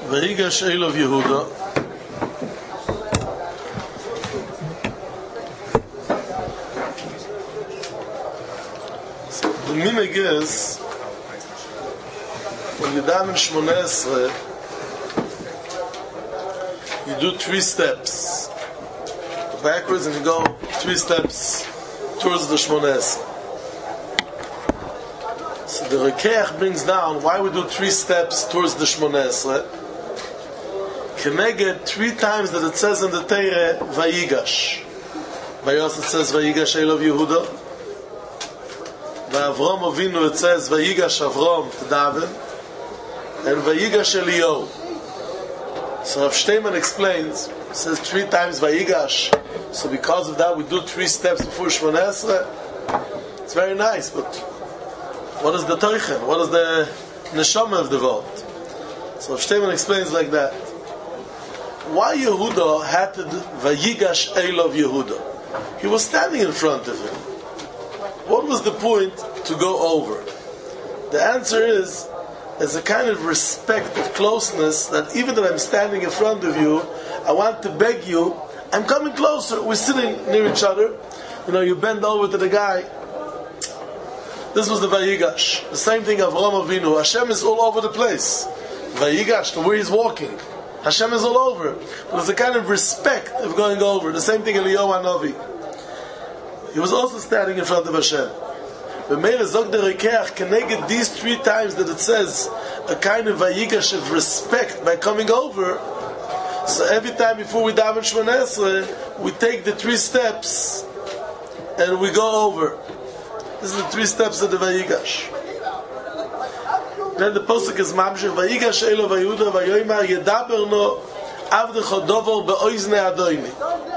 Vayigash Elov Yehuda. So the minhag is when you daven Shmoneh Esrei, you do 3 steps backwards and you go 3 steps towards the Shmoneh Esrei. So the Rekeach brings down why we do 3 steps towards the Shmoneh Esrei. Keneged 3 times that it says in the Torah Vayigash. By us it says Vayigash Elov Yehuda. By Avram Avinu it says Vayigash Avram to daven, and Vayigash Eliyahu. So Rav Shteiman explains, it says 3 times Vayigash. So because of that we do 3 steps before Shmoneh Esrei. It's very nice, but what is the Teichen? What is the neshama of the vote? So Rav Shteiman explains like that. Why Yehuda had to do Vayigash Elov Yehuda? He was standing in front of him. What was the point to go over? The answer is, there's a kind of respect of closeness that even though I'm standing in front of you, I want to beg you, I'm coming closer. We're sitting near each other. You know, you bend over to the guy. This was the Vayigash. The same thing of Avram Avinu. Hashem is all over the place. Vayigash, to where he's walking. Hashem is all over. But there's a kind of respect of going over. The same thing in Eliyahu Hanavi. He was also standing in front of Hashem. But Meir Zog the Rekeach connected these 3 times that it says a kind of Vayigash of respect by coming over. So every time before we daven Shmoneh Esrei, we take the 3 steps and we go over. This is the 3 steps of the Vayigash. Then the posuk is Mamshech Vayigash Elov Yehuda Vayoymar Yedaber no Avdecho Dover Be'oizne Adoini.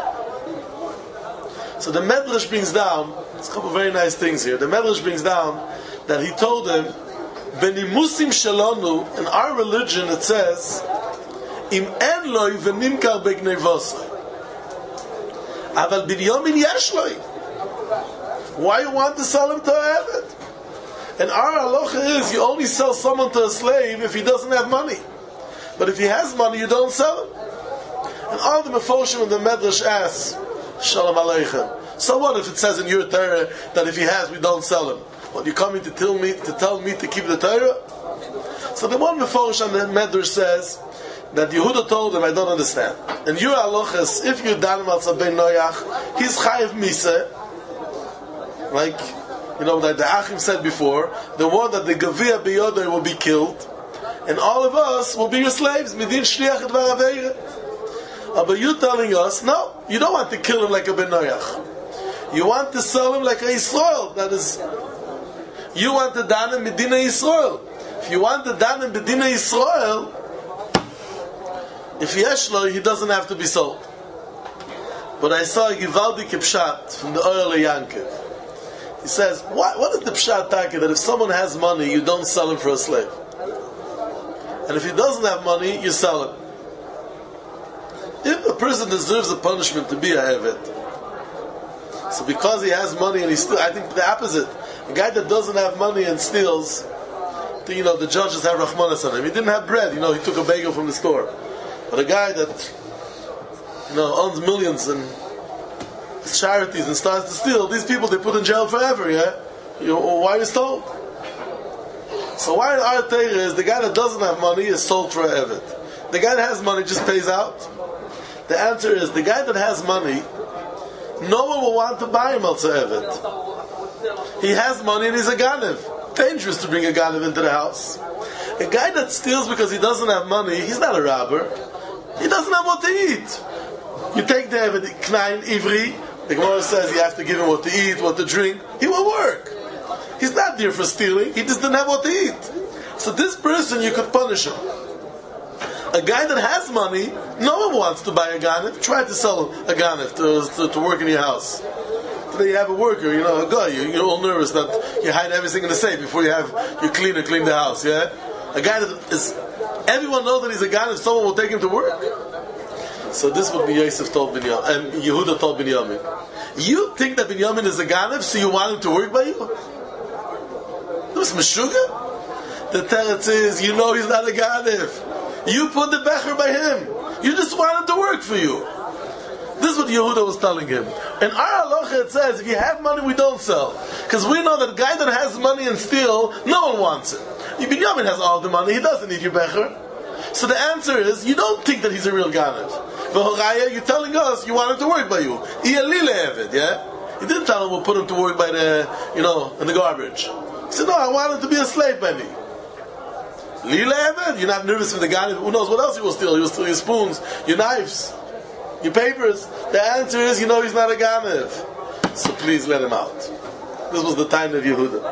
So the Medrash brings down, it's a couple of very nice things here. The Medrash brings down that he told him, Benimusim Shalonu, in our religion it says, Im en loy v'nimkar begnei vosai. Aval Binyamin yesh loy. Why you want to sell him to a Eved? And our halacha is you only sell someone to a slave if he doesn't have money. But if he has money, you don't sell him. And all the Mefoshim and the Medrash asks, Shalom Aleichem. So what if it says in your Torah that if he has, we don't sell him? What, you coming to tell me to keep the Torah? So the one Mefosh and the Medrash says that Yehuda told him, I don't understand. And your halacha is, if you danim al Tzabei Noach, he's chayiv miseh. Like, you know, that the Achim said before, the one that the Gavia B'Yodai will be killed, and all of us will be your slaves. Midin Shliach Dvar Aveira. But you telling us, no, you don't want to kill him like a Ben Noach. You want to sell him like a Yisrael. That is, you want to dan him Medina Yisrael. If you want to dan him Medina Yisrael, if Yeshlo, he doesn't have to be sold. But I saw a Givaldi Kipshat from the Oil Yankiv. He says, what is the Pshat Taka that if someone has money, you don't sell him for a slave? And if he doesn't have money, you sell him. If a person deserves a punishment to be a Eved, so because he has money and he steals, I think the opposite. A guy that doesn't have money and steals, you know, the judges have Rahmanas on him. He didn't have bread, you know, he took a bagel from the store. But a guy that, you know, owns millions and charities and starts to steal, these people they put in jail forever, yeah? Why is sold? So why in our Torah is the guy that doesn't have money is sold for a Eved. The guy that has money just pays out. The answer is the guy that has money, no one will want to buy him else a Eved. He has money and he's a Ganev. Dangerous to bring a Ganev into the house. A guy that steals because he doesn't have money, he's not a robber. He doesn't have what to eat. You take the Eved, Knain, Ivri, the Gemara says you have to give him what to eat, what to drink. He will work. He's not there for stealing. He just didn't have what to eat. So this person, you could punish him. A guy that has money, no one wants to buy a Ganev. Try to sell a Ganev to work in your house. Today you have a worker, you know, a guy, you're all nervous that you hide everything in the safe before you have your cleaner clean the house, yeah? A guy that is, everyone knows that he's a Ganev, someone will take him to work. So this would be Yosef told Binyamin, and Yehuda told Binyamin. You think that Binyamin is a Ganev, so you want him to work by you? This was Meshuggah? The teretz is, you know he's not a Ganev. You put the becher by him. You just want it to work for you. This is what Yehuda was telling him. In our halacha it says, if you have money, we don't sell. Because we know that a guy that has money and steal, no one wants it. Binyamin has all the money, he doesn't need your becher. So the answer is, you don't think that he's a real Ganev. But you're telling us you want him to work by you. Yeah? He didn't tell him we'll put him to work by the, in the garbage. He said, no, I want him to be a slave by me. Lila Eved, you're not nervous for the Ganev. Who knows what else he will steal? He will steal your spoons, your knives, your papers. The answer is, he's not a Ganev. So please let him out. This was the time of Yehuda.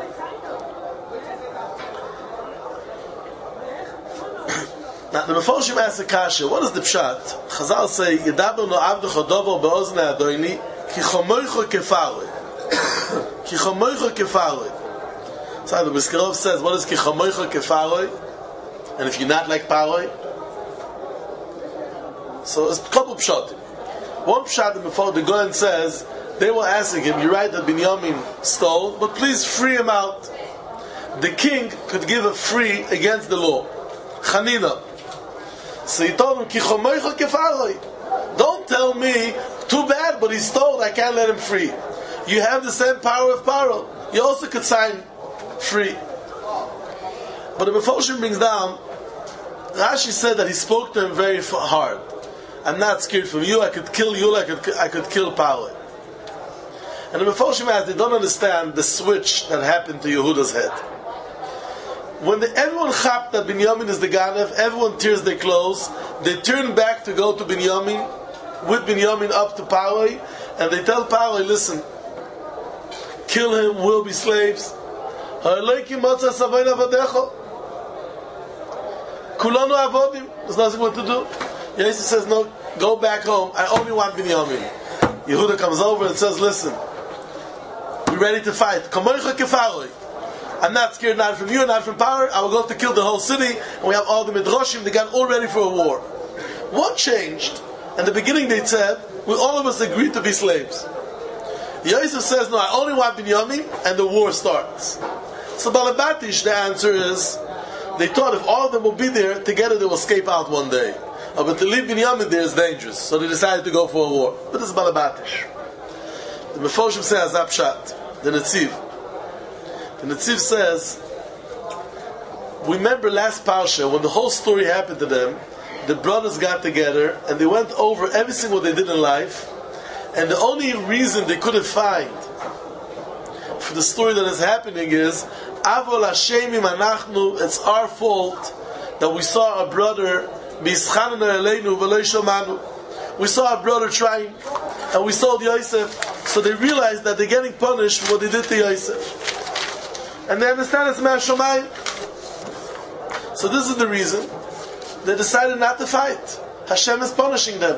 Now the Meforshim asked the kasha, what is the pshat? Chazal say, Yedaber no avdecho dovo be'ozne adoini, ki chomoicho kefaroi. Ki chomoicho kefaroi. So the Biskarov says, what is ki chomoicho kefaroi? And if you're not like Paroi, so it's a couple of pshat. One pshat before the Goyen says, they were asking him, you're right that Binyamin stole, but please free him out. The king could give a free against the law. Chanina. So he told him, Ki chomoicho kefaroi. Don't tell me, too bad, but he stole, I can't let him free. You have the same power of Paro. You also could sign free. But the Meforshim brings down, Rashi said that he spoke to him very hard. I'm not scared from you, I could kill you, I could kill Paro. And the Meforshim asked, they don't understand the switch that happened to Yehuda's head. When everyone chapped that Binyamin is the Ganev, everyone tears their clothes, they turn back to go to Binyamin, with Binyamin up to Paroi, and they tell Paroi, listen, kill him, we'll be slaves. Kulanu avodim. There's nothing what to do. Yosef says, no, go back home. I only want Binyamin. Yehuda comes over and says, listen, we're ready to fight. I'm not scared, not from you, not from power. I will go to kill the whole city. And we have all the midrashim. They got all ready for a war. What changed? In the beginning they said, we all of us agreed to be slaves. Yosef says, no, I only want Binyamin, and the war starts. So Balabatish, the answer is, they thought if all of them will be there, together they will escape out one day. But to leave Binyamin there is dangerous. So they decided to go for a war. But this is Balabatish. The Meforshim says, Zapshat, the Netziv. The Netziv says, remember last Parsha, when the whole story happened to them, the brothers got together and they went over everything what they did in life, and the only reason they couldn't find for the story that is happening is, Avol Hashemim Anachnu, it's our fault that we saw a brother we saw a brother trying, and we sold Yosef, so they realized that they're getting punished for what they did to Yosef. And they understand it's Ma'as Shomayim. So this is the reason they decided not to fight. Hashem is punishing them.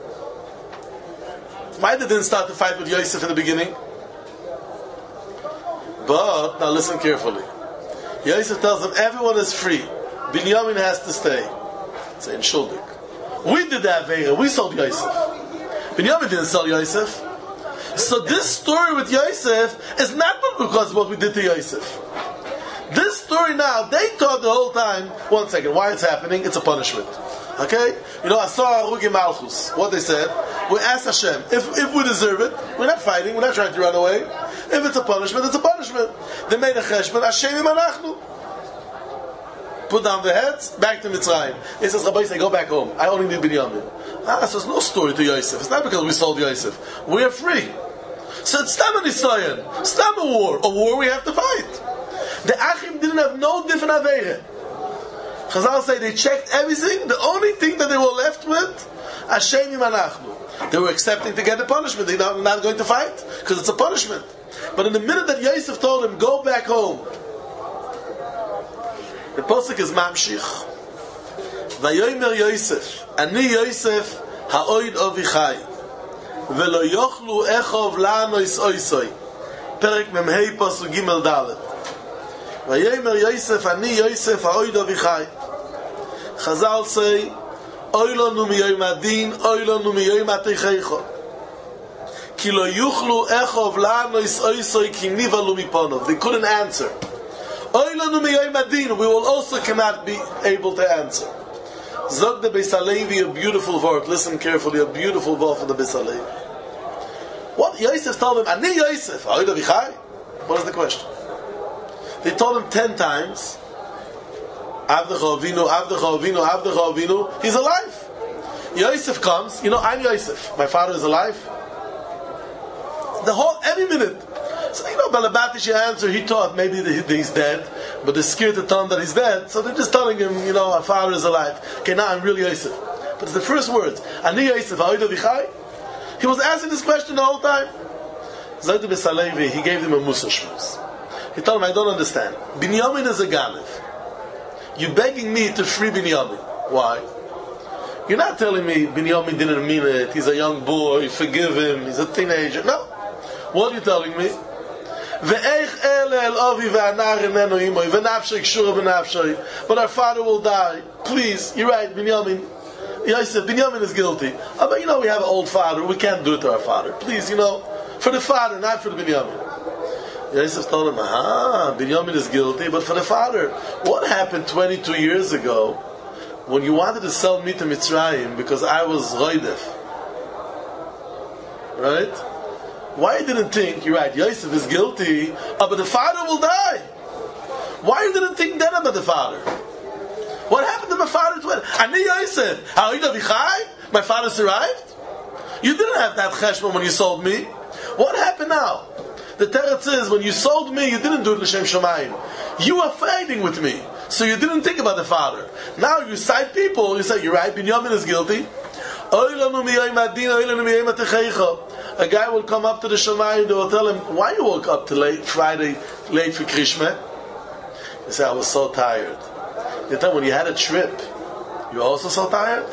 Why they didn't start to fight with Yosef in the beginning? But, now listen carefully. Yosef tells them, everyone is free. Binyamin has to stay. Say in Shuldik. We did that Aveira. We sold Yosef. Binyamin didn't sell Yosef. So this story with Yosef is not because of what we did to Yosef. This story now, they thought the whole time, one second, why it's happening? It's a punishment. Okay? I saw Arugi Malchus. What they said, we asked Hashem, if we deserve it, we're not fighting, we're not trying to run away. If it's a punishment, it's a punishment. They made a cheshbon, Hashemim Anachnu. Put down the heads, back to Mitzrayim. He says, Rabbi, say, go back home. I only need Binyamin. So there's no story to Yosef. It's not because we sold Yosef. We are free. So it's Stam and Nisayan. Stam a war. A war we have to fight. The Achim didn't have no different Aveire. Chazal say they checked everything. The only thing that they were left with, Hashemim Anachnu. They were accepting to get the punishment. They're not going to fight because it's a punishment. But in the minute that Yosef told him, go back home, the posuk is mamshich. Vayomer Yosef, ani Yosef ha'oid avichai, velo yochlu echov la'anois oisoi. Perek memhei posuk gimel dalet. Vayomer Yosef, ani Yosef ha'oid avichai. Chazal say, oy lanu miyoyim adin, oy lanu miyoyim ateicheicho. Ki lo yuchlu echov la'anois oisoi ki nivalu miponov. They couldn't answer. We will also cannot be able to answer. Zog the Beis Halevi, a beautiful word. Listen carefully, a beautiful word for the Beis Halevi. What Yosef told him, Ani Yosef, what is the question? They told him 10 times, Avdecha Avinu, Avdecha Avinu, Avdecha Avinu, he's alive. Yosef comes, I'm Yosef, my father is alive. Every minute. So, Balabatish answer, he thought maybe that he's dead, but they're scared to tell him that he's dead, so they're just telling him, our father is alive. Okay, now I'm really Yosef. But it's the first words, Ani Yosef, Ha'oida Vichai. He was asking this question the whole time. Zaydu Beis Halevi, he gave him a Musa Shmuz. He told him, I don't understand. Binyamin is a Ganav. You're begging me to free Binyamin. Why? You're not telling me Binyamin didn't mean it, he's a young boy, forgive him, he's a teenager. No. What are you telling me? But our father will die. Please, you're right, Binyamin. Yosef, Binyamin is guilty. But we have an old father, we can't do it to our father. Please, for the father, not for the Binyamin. Yosef told him, Binyamin is guilty, but for the father. What happened 22 years ago when you wanted to sell me to Mitzrayim because I was Roidef? Right? Why you didn't think, you're right, Yosef is guilty, but the father will die? Why you didn't think then about the father? What happened to my father? Ani Yosef, Ha'oida Vichai? My father survived? You didn't have that cheshbon when you sold me. What happened now? The Teretz says, when you sold me, you didn't do it l'shem shamayim. You were fighting with me, so you didn't think about the father. Now you cite people, you say, you're right, Binyamin is guilty. A guy will come up to the shamayim, they will tell him, why you woke up Friday late for Krishma? He said, I was so tired. They tell him, when you had a trip, you were also so tired?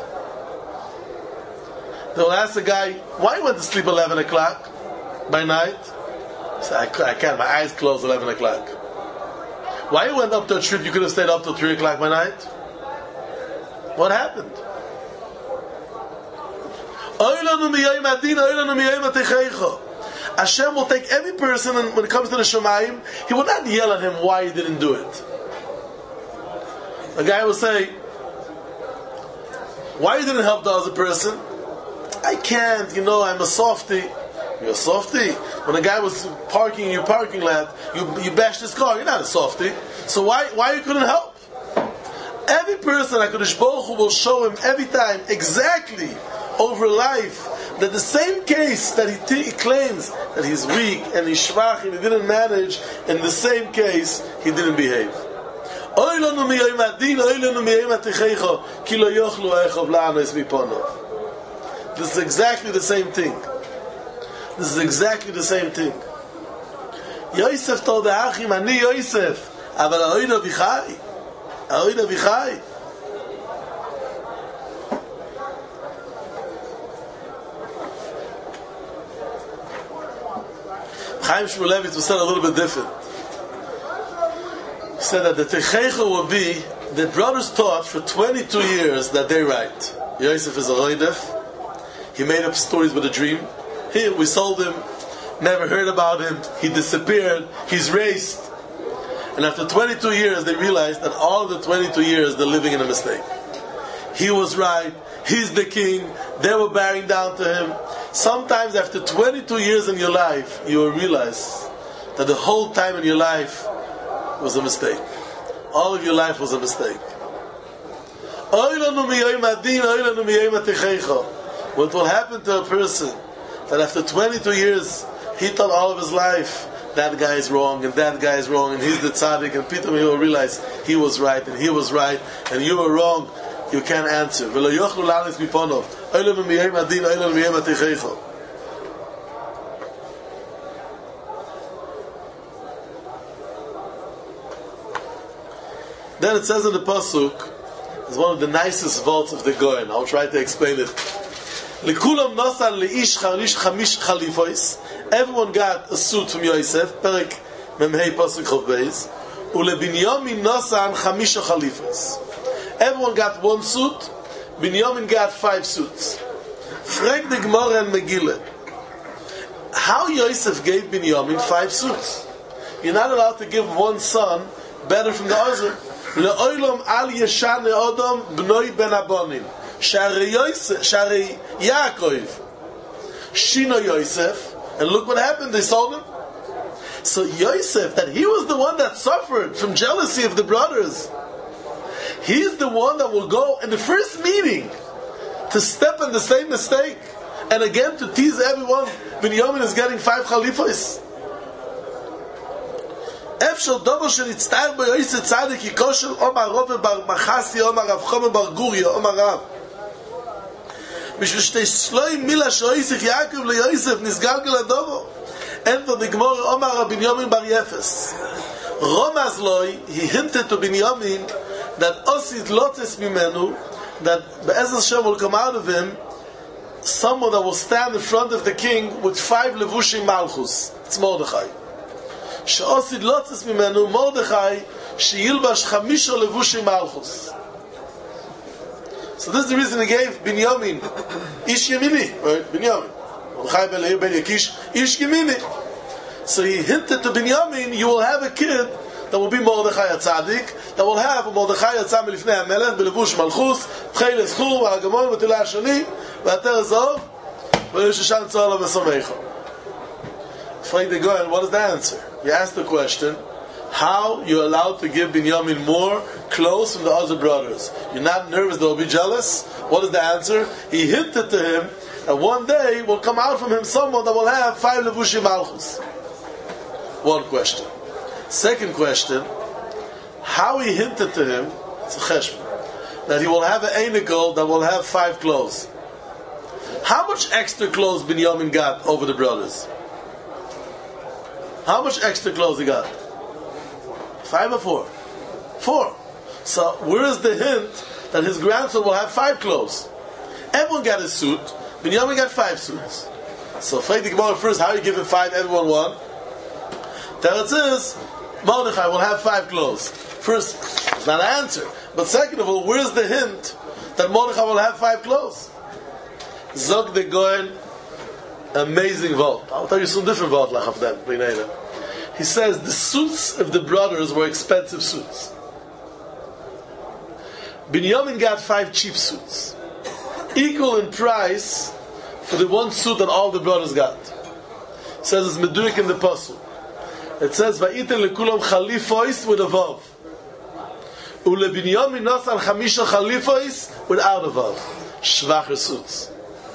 They'll ask the guy, why you went to sleep 11 o'clock by night? He said, I can't, my eyes closed 11 o'clock. Why you went up to a trip, you could have stayed up till 3 o'clock by night? What happened? Hashem will take every person, and when it comes to the Shemayim, He will not yell at him why he didn't do it. A guy will say, why you didn't help the other person? I can't, I'm a softy. You're a softy? When a guy was parking in your parking lot, you bashed his car, you're not a softy. So why you couldn't help? Every person, HaKadosh Baruch Hu will show him every time, exactly, over life, that the same case that he claims that he's weak and he's shvach and he didn't manage, in the same case, he didn't behave. This is exactly the same thing. This is exactly the same thing. Yosef told the Achim, Ani Yosef, אבל Ha'oida Vichai. Ha'oida Vichai. Chaim Shmulevitz was said a little bit different. He said that the Techecha would be that brothers taught for 22 years that they right. Yosef is a Roidef. He made up stories with a dream. Here, we sold him, never heard about him, he disappeared, he's raced. And after 22 years, they realized that all the 22 years, they're living in a mistake. He was right, he's the king, they were bowing down to him. Sometimes after 22 years in your life, you will realize that the whole time in your life was a mistake. All of your life was a mistake. What will happen to a person that after 22 years he thought all of his life that guy is wrong and that guy is wrong and he's the tzaddik, and Peter he will realize he was right and he was right and you were wrong, you can't answer. Then it says in the Pasuk, it's one of the nicest vaults of the Goyen. I'll try to explain it. Everyone got a suit from Yosef. Perek Memhei Pasuk Chav Beis. Ulebinyamin nosan chamisha chalifos. Everyone got one suit. Binyamin got 5 suits. Frag the Gemara and Megillah. How Yosef gave Binyamin 5 suits? You're not allowed to give one son better from the other. Le'olam al yeshane Adam bnoi ben abonim. Shari Yaakov Shino Yosef, and look what happened. They sold him. So Yosef, that he was the one that suffered from jealousy of the brothers. He's the one that will go in the first meeting to step in the same mistake, and again to tease everyone. Binyamin is getting 5 chalifos. Efshel double shel itztair by Yosef Tzadik Yikoshel Omar Rove bar Machasi Omar Rav Chome bar Guria Omar Rav. בשביל שתי שלוי מילה שאויסך יעקב ליוסף נסגלגל הדובו. אין פה בגמור אומר בנימין בר יפס. רומז לוי, he hinted to Binyamin that Osid Lotes Mimenu, that Be'ez Hashem will come out of him someone that will stand in front of the king with 5 levushim malchus. It's Mordechai. She'osid Lotes Mimenu, Mordechai, she'yilbash 5 levushim malchus. So this is the reason he gave Binyamin Ish Yemini, right? Binyamin. Ish Yemini. So he hinted to Binyamin, you will have a kid that will be Mordechai HaTzadik, that will have a Mordechai HaTzadik Melifnei HaMelech, Belevush Malchus, Tchei Leschur, V'Hagamon, V'Tila HaShani, V'Ater Zov, V'Yishashan Tzala V'Samecha. Frank de Goyen, what is the answer? You asked the question, how you're allowed to give Binyamin more clothes from the other brothers? You're not nervous they'll be jealous? What is the answer? He hinted to him that one day will come out from him someone that will have 5 levushim malchus. One question. Second question, how he hinted to him, it's a cheshbon, that he will have an einikel that will have 5 clothes. How much extra clothes Binyamin got over the brothers? How much extra clothes he got? 5 or 4? 4. So where is the hint that his grandson will have 5 clothes? Everyone got a suit. Binyamin got 5 suits. So Freit the Gemara first, how you give him 5, everyone 1? Teretz is, Mordechai will have 5 clothes. First, it's not an answer. But second of all, where's the hint that Mordechai will have 5 clothes? Zog the Goyen, amazing vault. I'll tell you some different vault like of them. He says the suits of the brothers were expensive suits. Binyamin got 5 cheap suits, equal in price for the one suit that all the brothers got. It says it's meduik in the pasuk. It says va'iten lekulam chalifois with a vav. Ule Binyamin nasan chamisha chalifois without a vav. Shvacher suits.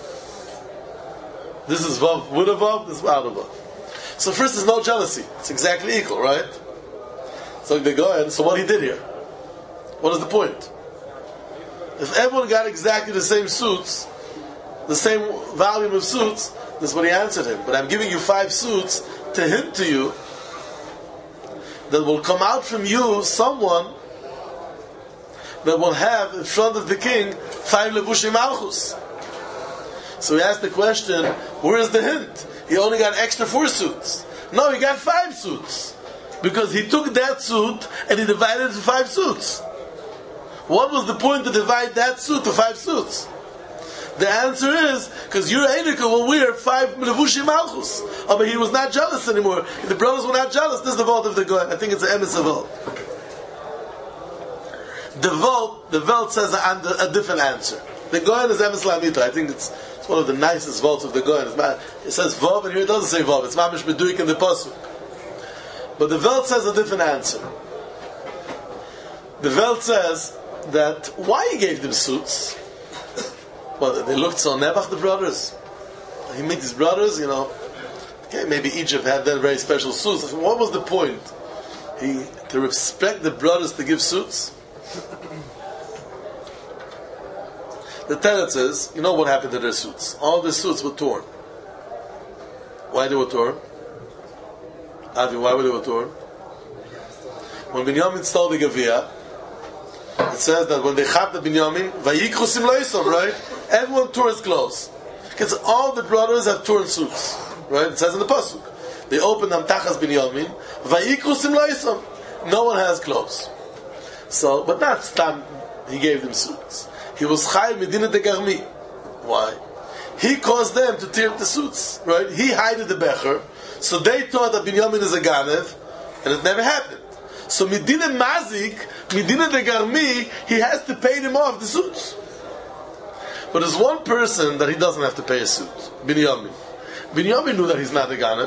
This is vav with a vav. This is without a vav. So first, there's no jealousy. It's exactly equal, right? So they go in. So what he did here? What is the point? If everyone got exactly the same suits, the same volume of suits, this is what he answered him. But I'm giving you 5 suits to hint to you that will come out from you someone that will have in front of the king 5 levushim malchus. So he asked the question, where is the hint? He only got extra 4 suits. No, he got 5 suits. Because he took that suit and he divided it into 5 suits. What was the point to divide that suit to 5 suits? The answer is, because your Einika will wear 5 levushim malchus. Oh, but he was not jealous anymore. The brothers were not jealous. This is the vault of the Goyen. I think it's the emes of vault. The vault says a different answer. The Goyen is emes lamita. I think it's one of the nicest vaults of the Goyen. It says vav, and here it doesn't say vav. It's mamish beduik in the pasuk. But the vault says a different answer. The vault says that why he gave them suits? Well, they looked so nebach, the brothers. He met his brothers, okay, maybe Egypt had then very special suits. What was the point? To respect the brothers to give suits? The teretz says, you know what happened to their suits? All their suits were torn. Why they were torn? Avi, why were they torn? When Binyamin stole the Gaviyah, it says that when they chapped the Binyamin, vayikru simloisom, right? Everyone tore his clothes. Because all the brothers have torn suits, right? It says in the pasuk. They opened amtachas Binyamin, vayikru simloisom. No one has clothes. So, but not stam. He gave them suits. He was chay medina de garmi. Why? He caused them to tear the suits, right? He hided the becher, so they thought that Binyamin is a ganev, and it never happened. So Medina Mazik, Medina de Garmi, he has to pay them off the suits. But there's one person that he doesn't have to pay a suit. Binyamin. Binyamin knew that he's not a Ganav.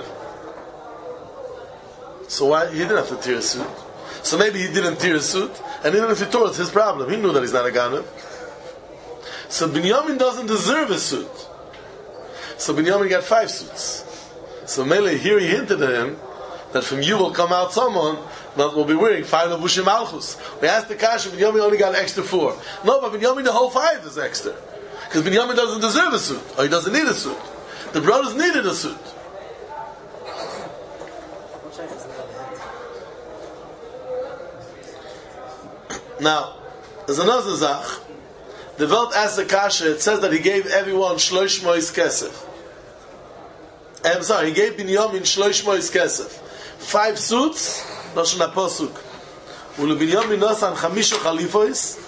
So why? He didn't have to tear a suit. So maybe he didn't tear a suit, and even if he tore, it's his problem. He knew that he's not a Ganav. So Binyamin doesn't deserve a suit. So Binyamin got 5 suits. So Mele, here he hinted to him that from you will come out someone that will be wearing 5 Levushim Malchus. We asked the Kasha, Binyamin only got extra 4. No, but Binyamin, the whole 5 is extra. Because Binyamin doesn't deserve a suit, or he doesn't need a suit. The brothers needed a suit. Now, there's another Zach. The Welt asked the Kasha, it says that he gave everyone Shlosh Mois Kesef. I'm sorry, he gave Binyamin Shlosh Mois Kesef. 5 suits, Lashon HaPosuk. Ulu Binyamin Nosan Chamisho Chalifois.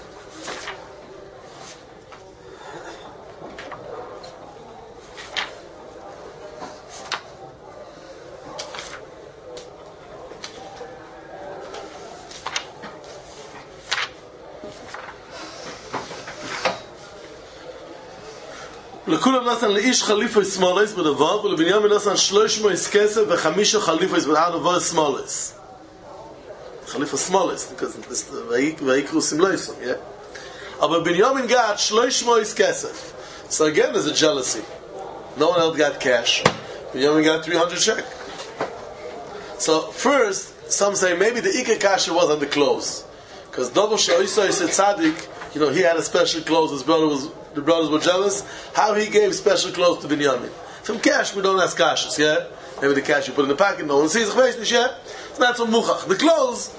לכולם נוסן לאיש חליפו סמולס בדבר, ולבנימין נוסן 300 כסף ו5 חליפו בדבר סמולס. חליפו סמולס, ויקרו סמלויסון, yeah? אבל בנימין got 300 כסף. So again, there's a jealousy. No one else got cash. Binyamin got 300 shek. So first, some say maybe the Ika Kasha was on the clothes. Because Dovo Sha'isa said Tzaddik, he had a special clothes. The brothers were jealous. How he gave special clothes to Binyamin. From cash, we don't ask kashas, yeah? Maybe the cash you put in the pocket, no one sees it, yeah? It's not so muchach. The clothes.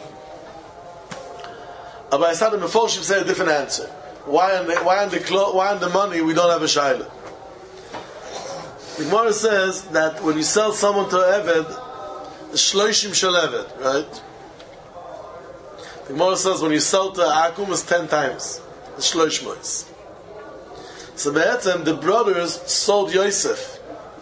But I said the Mefoshim say a different answer. Why on the money we don't have a shayla? The Gemara says that when you sell someone to Eved, the shloishim shel Eved, right? The Gemara says when you sell to Akum is 10 times. The shloishmois. So the brothers sold Yosef.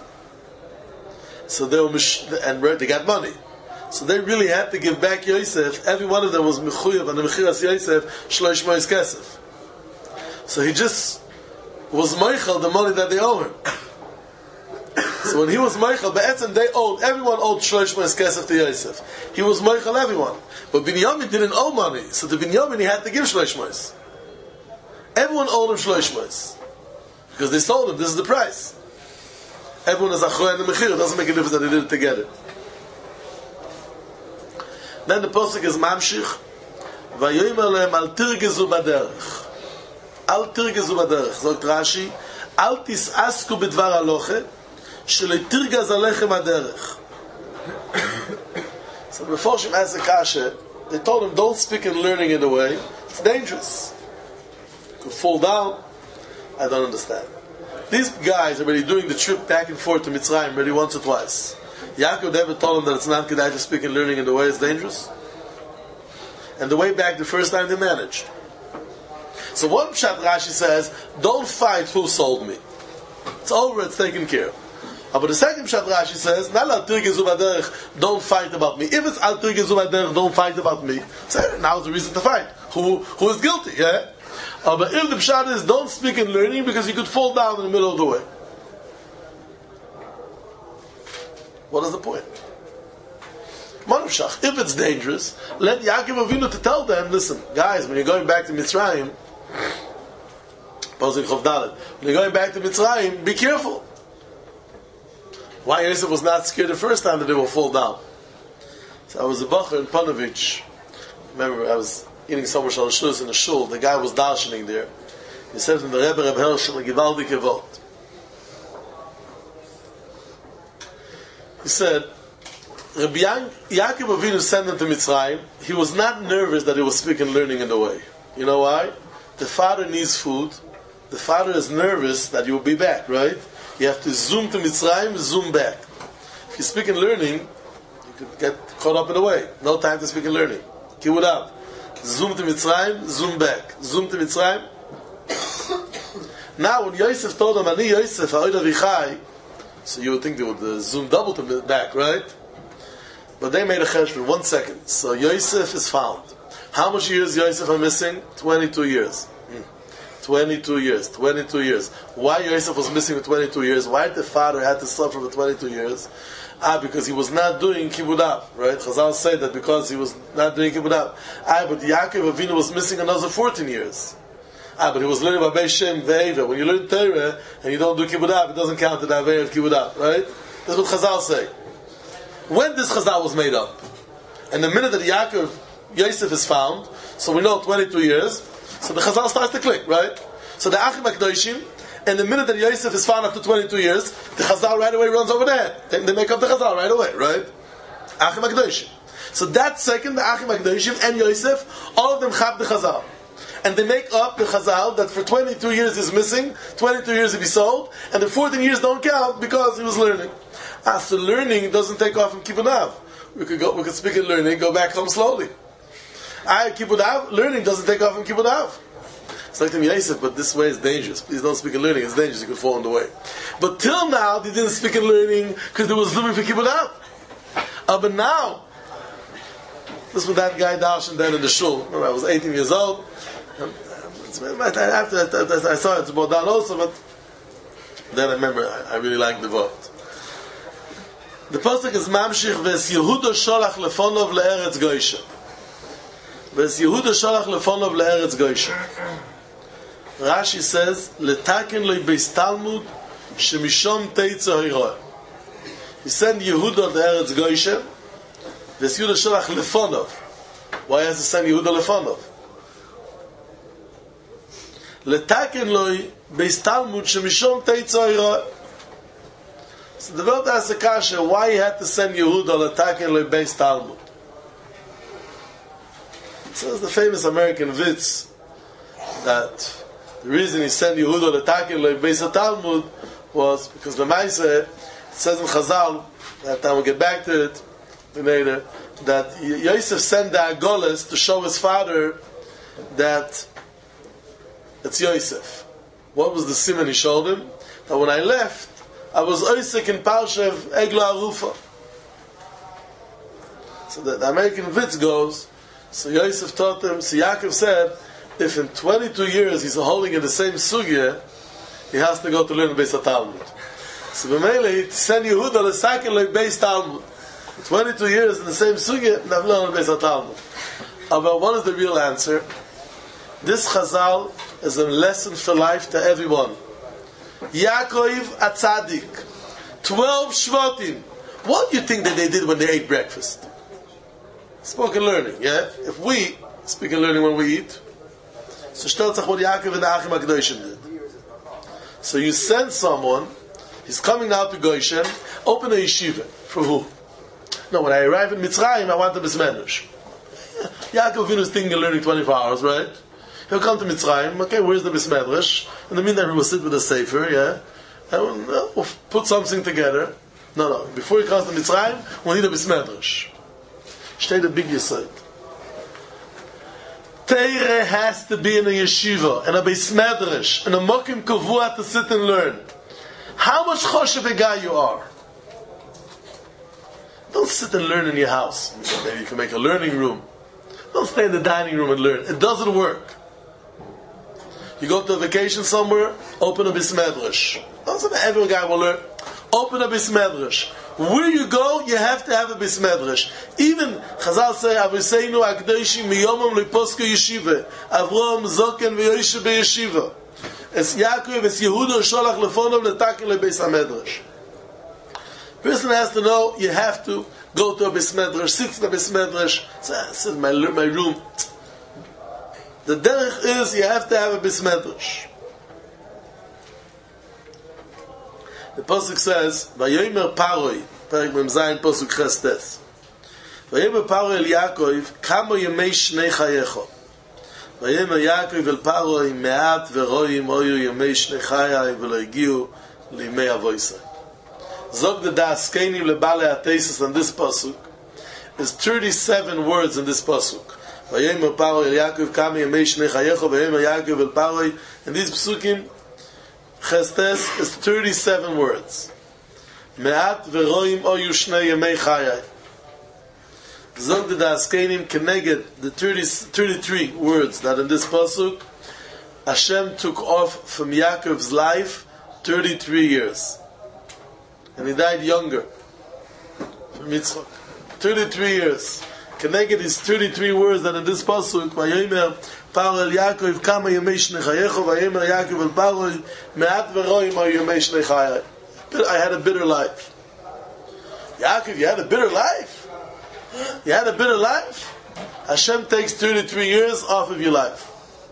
So they got money. So they really had to give back Yosef. Every one of them was mechuyev, and the mechiras Yosef shloish mois kesef. So he just was meichel the money that they owe him. So when he was meichel, everyone owed shloish mois kesef to Yosef. He was meichel everyone, but Binyamin didn't owe money. So to Binyamin he had to give shloish mois. Everyone owed him shloish mois. Because they told him, this is the price. Everyone is achoy and the mechir. It doesn't make a difference that they did it together. Then the posuk is mamshich. Vayomer lehem al tirgezu baderech. Al tirgezu baderech. Zogt Rashi, al tisasku bidvar aloche, shele tirgaz alechem aderech. So before Shem asked the kasha, they told him, don't speak in learning in the way. It's dangerous. You could fall down. I don't understand. These guys are already doing the trip back and forth to Mitzrayim already once or twice. Yaakov never told them that it's not kedai to speak and learning in the way it's dangerous. And the way back the first time they managed. So one Pshat Rashi says, don't fight who sold me. It's over, it's taken care of. But the second Pshat Rashi says, don't fight about me. If it's al tirgezu, don't fight about me. So now's the reason to fight. Who is guilty, yeah? But if the pshat is don't speak in learning because you could fall down in the middle of the way. What is the point? Manavshach. If it's dangerous, let Yaakov Avinu to tell them, listen, guys, when you're going back to Mitzrayim, when you're going back to Mitzrayim, be careful. Why Yosef was not scared the first time that they will fall down? So I was a bacher in Panovich. Remember, I was eating somewhere shalashus in the shul. The guy was darshaning there. He said to the Rebbe Hershel, "Givaldike Vot." He said, Rabbi Yaakov Avinu sent him to Mitzrayim. He was not nervous that he was speaking learning in the way. You know why? The father needs food. The father is nervous that you will be back, right? You have to zoom to Mitzrayim, zoom back. If you speak in learning, you could get caught up in the way. No time to speak in learning. Kibbut up. Zoom to Mitzrayim, zoom back. Zoom to Mitzrayim. Now, when Yosef told him, Ani Yosef, ha'od avichai, so you would think they would zoom double to back, right? But they made a cheshbon, 1 second. So Yosef is found. How much years Yosef are missing? 22 years. 22 years. 22 years. Why Yosef was missing for 22 years? Why did the father had to suffer for 22 years? Because he was not doing Kibbud Av, right? Chazal say that because he was not doing Kibbud Av. But Yaakov Avinu was missing another 14 years. But he was learning about Beis Shem Ve'eva. When you learn Torah and you don't do Kibbud Av, it doesn't count the Aveir of Kibbud Av, right? That's what Chazal say. When this Chazal was made up, and the minute that Yosef is found, so we know 22 years, so the Chazal starts to click, right? So the Achim HaKadoshim, and the minute that Yosef is found after 22 years, the Chazal right away runs over there. They make up the Chazal right away, right? Achim HaKadoshim. So that second, the Achim HaKadoshim and Yosef, all of them chab the Chazal. And they make up the Chazal that for 22 years he's missing, 22 years he be sold, and the 14 years don't count because he was learning. So learning doesn't take off from Kibbud Av. We could speak in learning, go back home slowly. Kibbud Av, learning doesn't take off from Kibbud Av. It's like to me, Yosef, but this way is dangerous. Please don't speak in learning, it's dangerous, you could fall in the way. But till now, they didn't speak in learning because they was living for Kibbud Av. But now, this was that guy Darshan then in the shul. Remember, I was 18 years old. After I saw it's about down also, but then I remember I really liked the word. The pasuk is Mamshich Ves Yehuda Sholach Lefonov Le'eretz Goysha. Ves Yehuda Sholach Lefonov Le'eretz Goysha. Rashi says Letaken Loi Beis Talmud Shemishom Teitzo Hiroy. He sent Yehuda to Eretz Goysha. Ves Yehuda Sholach Lefonov. Why has he sent Yehuda Lefonov? Letaken Loi Beis Talmud Shemishom Teitzo Hiroy. So the world asks the kasha, why he had to send Yehuda Letaken Loi Beis Talmud? So it's the famous American Vitz that the reason he sent Yehuda Letaken Loi Beis Talmud was because the Maise, it says in Chazal, that time we'll get back to it later, that Yosef sent the Agolas to show his father that it's Yosef. What was the simon he showed him? That when I left, I was Oisek in Parsha of Egla Arufa. So the American Vitz goes, so Yosef taught him, so Yaakov said, if in 22 years he's holding in the same sugya, he has to go to learn Beis Talmud. So B'meile, he sent Yehuda L'saken Loi Beis Talmud. 22 years in the same sugya, and I've learned Beis Talmud. But what is the real answer? This Chazal is a lesson for life to everyone. Yaakov Atzadik, 12 Shvatim. What do you think that they did when they ate breakfast? Spoken learning, yeah? If we speak in learning when we eat, so stellt sich what Yaakov and the Achim HaKadoshim did. So you send someone, he's coming out to Goshen, open a yeshiva. For who? No, when I arrive in Mitzrayim, I want the Bismedrash. Yaakov Avinu is thinking of learning 24 hours, right? He'll come to Mitzrayim, okay, where's the Bismedrash? In the meantime, he will sit with a sefer, yeah? And we'll put something together. No, before he comes to Mitzrayim, we'll need a Bismedrash. Steht a big yesod. Teire has to be in a yeshiva, in a Bismedrash, in a mokim kavua to sit and learn. How much choshev a guy you are. Don't sit and learn in your house. Maybe you can make a learning room. Don't stay in the dining room and learn. It doesn't work. You go to a vacation somewhere, open a Bismedrash. Doesn't every guy will learn. Open a Bismedrash. Where you go, you have to have a Bismedrash. Even Chazal say, Aviseinu Akdoshim Miyomam Liposka Yeshiva, Avrom Zoken V'Yoshe B'Yeshiva. Es Yaakov, es Yehuda Sholach Lefonov Letaken LeBeis HaMedrash. Person has to know, you have to go to a Bismedrash, sit in a Bismedrash, sit in my room. The derech is, you have to have a Bismedrash. The Pasuk says, Vayomer Paroi, Perek Mem Zayin, Pasuk Chestes. Vayomer Paroi El Yaakov, Kamo Yemei Shnei Chayecho. Vayomer Yaakov El Paroi, Me'at Veroim Oyu Yemei Shnei Chayai, V'lo Higiu L'Yimei Avoisai. Zog the Das Kenim Lebale Atesis on this Pasuk is 37 words in this Pasuk. Vayomer Paroi El Yaakov, Kamo Yemei Shnei Chayecho, Vayomer Yaakov El Paroi, and these Pasukim, Chestes is 37 words. Me'at veroim oyu shnei yemei chayai. Zog the Askenim Keneged, the 33 words that in this pasuk, Hashem took off from Yaakov's life 33 years. And he died younger from Yitzchak. 33 years. Keneged is 33 words that in this pasuk, Vayomer Paro el Yaakov kama yemei shnechayecho, Vayomer Yaakov el Paro me'at v'roim ha yemei shnechayecho. I had a bitter life. Yaakov, you had a bitter life? You had a bitter life? Hashem takes 33 years off of your life.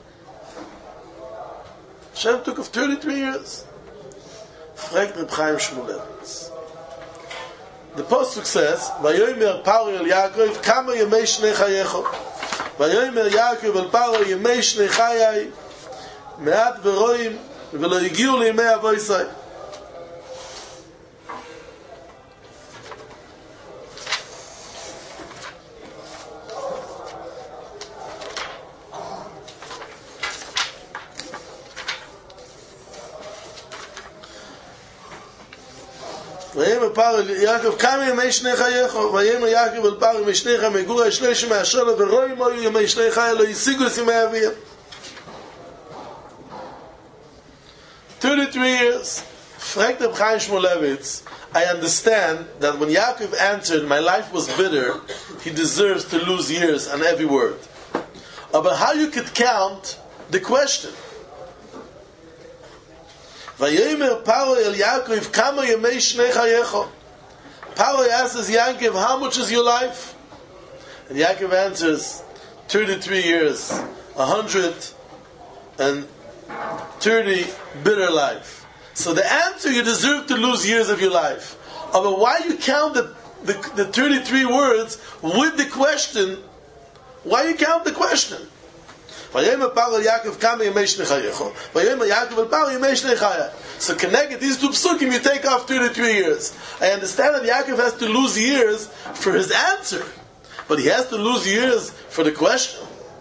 Hashem took off 33 years. Fragt Reb Chaim Shmulevitz. The pasuk says, Vayomer Paro el Yaakov kama yemei shnei chayecho. Vayomer Yaakov el Paro yemei shnei chayai me'at v'roim v'lo higiu liyemei avoisai. ויאמר פרעה יעקב כמה ימי שני חייך ויאמר יעקב אל פרעה ימי שניך מגורה שליש מהשלו ורואים היו ימי שני חייך לא השיגו את ימי אביהם 33 years. Fragt Reb Chaim Shmulevitz, I understand that when Yaakov answered my life was bitter, he deserves to lose years on every word. But how you could count the question? Vayomer Paro el Yaakov kama yemei shnei chayecho. Paro asks Yaakov, how much is your life? And Yaakov answers, 33 years, 130 bitter life. So the answer, you deserve to lose years of your life. But why you count the 33 words with the question? Why you count the question? Vayomer Paro Yaakov kama yemei shnei chayecho. Vayomer Yaakov el Paro yemei shnei chayai. So connect these two psukim, you take off 33 years. I understand that Yaakov has to lose years for his answer, but he has to lose years for the question.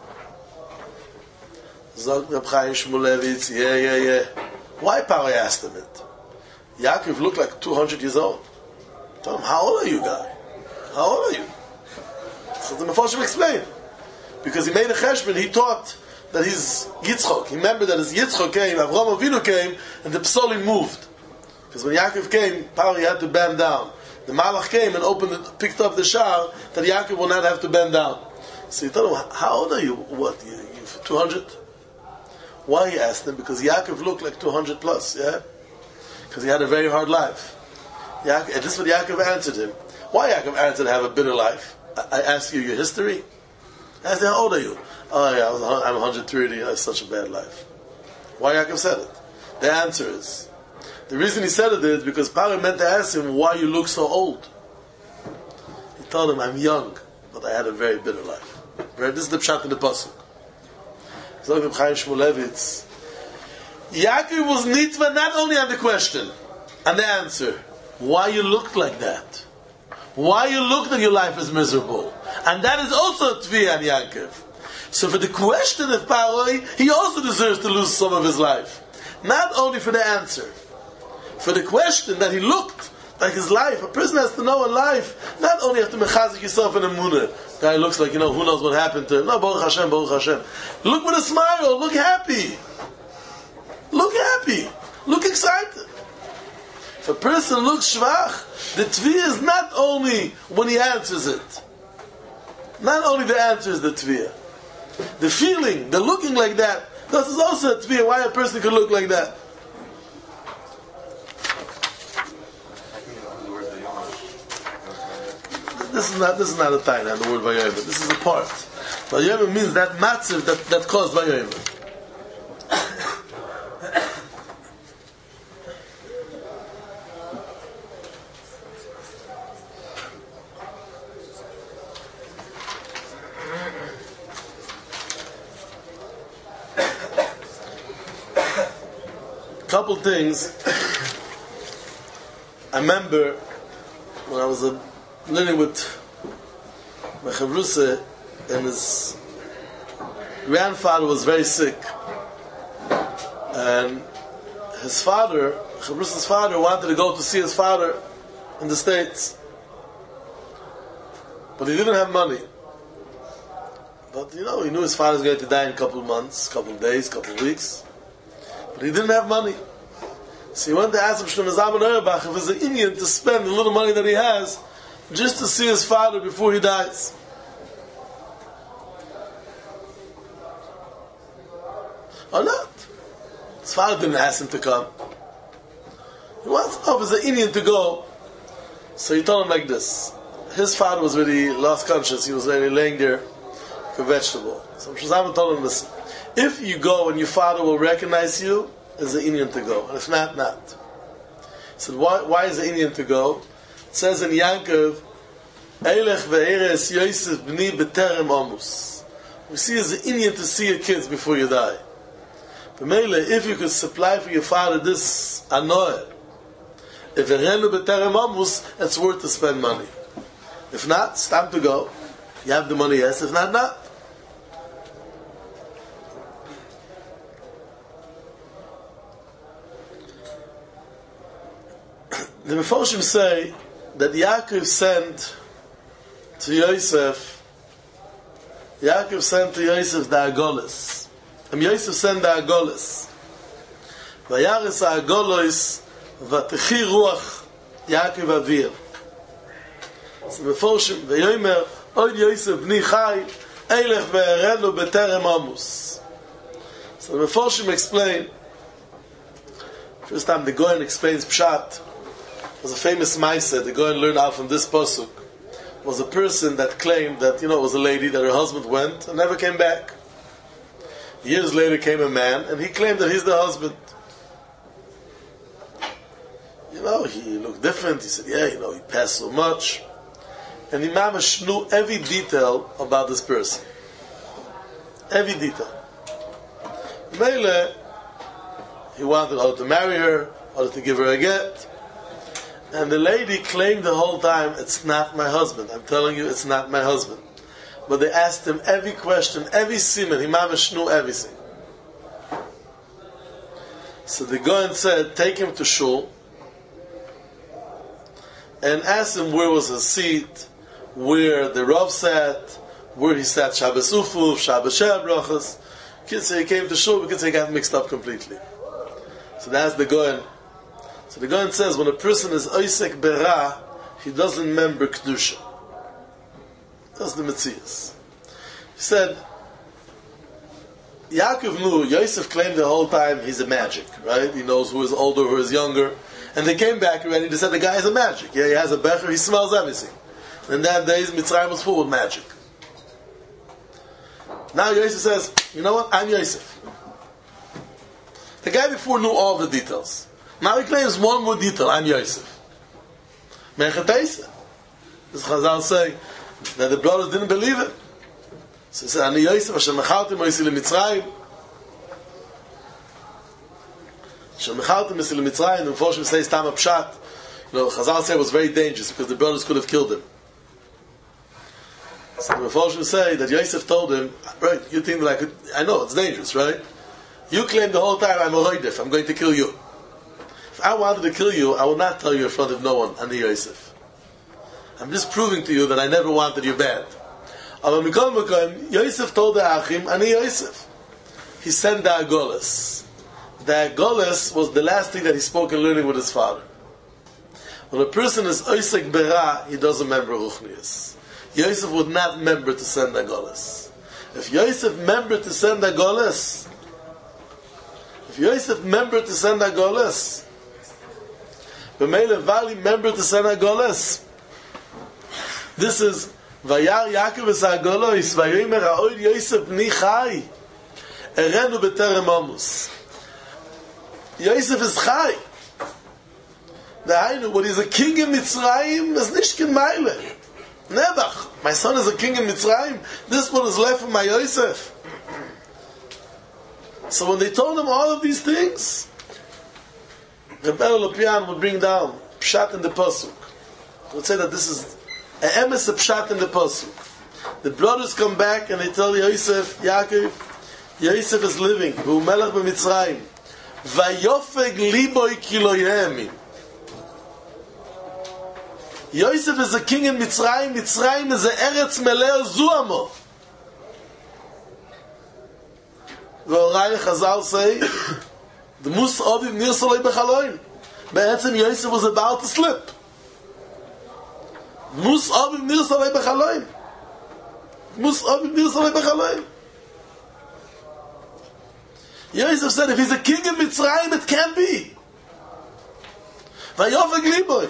Zog Reb Chaim Shmulevitz, yeah. Why Paro asked him it? Yaakov looked like 200 years old. Tell him, how old are you, guy? How old are you? So the Mefarshim explained. Because he made a cheshbon, he thought that he's Yitzchok. He remembered that as Yitzchok came, Avraham Avinu came, and the Psolim moved. Because when Yaakov came, Paro had to bend down. The Malach came and picked up the shar that Yaakov will not have to bend down. So he told him, how old are you? What, you 200? Why he asked him? Because Yaakov looked like 200 plus, yeah? Because he had a very hard life. And this is what Yaakov answered him. Why Yaakov answered, have a bitter life? I asked you your history. I asked him, how old are you? Oh yeah, I'm 130, I have such a bad life. Why Yaakov said it? The answer is, the reason he said it is because Paro meant to ask him, why you look so old? He told him, I'm young, but I had a very bitter life. This is the pshat in the pasuk. So Reb Chaim Shmulevitz, Yaakov was nitva not only on the question, and the answer, why you looked like that? Why you look that your life is miserable? And that is also a tviyah on Yaakov. So for the question of Paro, he also deserves to lose some of his life. Not only for the answer. For the question that he looked like his life. A person has to know in life, not only have to mechazik yourself in a munah. Guy looks like, who knows what happened to him. No, Baruch Hashem, Baruch Hashem. Look with a smile, look happy. Look happy. Look excited. If a person looks shvach, the tviyah is not only when he answers it. Not only the answer is the tviyah. The feeling, the looking like that, this is also a tviyah, why a person could look like that. This is not a time on the word vayomer. This is a part. Vayomer means that matziv that caused vayomer. Couple things. I remember when I was living with my chavrusa, and his grandfather was very sick, and his father, chavrusa's father, wanted to go to see his father in the States. but he didn't have money. But he knew his father was going to die in a couple of months, couple of days, couple of weeks. But he didn't have money. So he went to ask Shlomo Zalman Auerbach if it's an Indian to spend the little money that he has just to see his father before he dies. Or not. His father didn't ask him to come. He wants to know if it's an Indian to go. So he told him like this. His father was really lost conscious. He was really laying there like a vegetable. So Shlomo Zalman told him, listen, if you go and your father will recognize you, is the Indian to go, and if not, not. He said, why is the Indian to go? It says in Yankov, Eilech ve'eres Yosef b'ni b'terem amus. We see as the Indian to see your kids before you die. But Mele, if you could supply for your father this anoah, if erenu b'terem amus, it's worth to spend money. If not, it's time to go. You have the money, yes. If not, not. The Mefarshim say that Yaakov sent to Yosef the Agolis. And Yosef sent the Agolis. Vayaris Agolis Vatechi Ruach Yaakov Avir. So the Mefarshim Vayomer Oid Yosef Bni Chai Eilech Ve'erenu B'terem Amus. So the Mefarshim explain. First time the Goyen explains Pshat. Was a famous Maisa, the Goyen learned out from this pasuk, was a person that claimed that, it was a lady that her husband went and never came back. Years later came a man and he claimed that he's the husband. He looked different. He said, he passed so much. And the Mamash knew every detail about this person. Every detail. Mele, he wanted her to marry her, or to give her a get. And the lady claimed the whole time, it's not my husband. I'm telling you, it's not my husband. But they asked him every question, every siman. He mamash knew everything. So the Goyen said, take him to shul and ask him where was his seat, where the Rav sat, where he sat Shabbos Ufuv, Shabbos Sheh Brachas. Kids say he came to shul because he got mixed up completely. So that's the Goyen. So the Goyen says when a person is Oisek Bera, he doesn't remember Kedusha. That's the Metzias. He said, Yaakov knew, Yosef claimed the whole time he's a magic, right? He knows who is older, who is younger. And they came back already, they said the guy is a magic. Yeah, he has a becher, he smells everything. And that days, Mitzrayim was full with magic. Now Yosef says, you know what? I'm Yosef. The guy before knew all the details. Now he claims one more detail. I'm Yosef. Mechatesa. This Chazal say that the brothers didn't believe it. So he said, Ani Yosef, Hashem mechaltim Yosef l'Mitzrayim. Hashem mechaltim Yosef l'Mitzrayim. The Mefarshim says, Tam Pshat. Chazal said it was very dangerous because the brothers could have killed him. So the Mefarshim say that Yosef told him, right, you think that I know, it's dangerous, right? You claim the whole time, I'm a roidif, I'm going to kill you. If I wanted to kill you, I would not tell you in front of no one, Ani Yosef. I'm just proving to you that I never wanted you bad. Yosef told the Achim, Ani Yosef. He sent the Agolis. The Agolis was the last thing that he spoke in learning with his father. When a person is Oisek Bera, he doesn't remember Ruchnius. Yosef would not remember to send the Agolis. If Yosef remembered to send the Agolis, B'meile Vali member to send Agolis. This is Vayar Yaakov es Agolos Vayomer Ha'od Yosef Bni Chai Erenu B'terem Amus. Yosef is Chai. Dahainu, when he's a king in Mitzrayim, is Nishkin Meile. Nebach, my son is a king in Mitzrayim. This one is left from my Yosef. So when they told him all of these things, Rebbe Lopian would bring down Pshat in the Pasuk. He would say that this is a emes of Pshat in the Pasuk. The brothers come back and they tell Yosef, Yaakov, Yosef is living. V'hu melech b'Mitzrayim. Vayofeg liboy ki lo ye'emin. Yosef is a king in Mitzrayim. Mitzrayim is a Eretz Meleo Zuamo. The Oraya Chazal say, the Mus Aviv Nirsolei Bechaloin. Be'etzem Yosef was about to slip. Mus Aviv Nirsolei Bechaloin. Mus Aviv Nirsolei Bechaloin. Yosef said, if he's a king in Mitzrayim, it can't be. Vayofeg Liboy.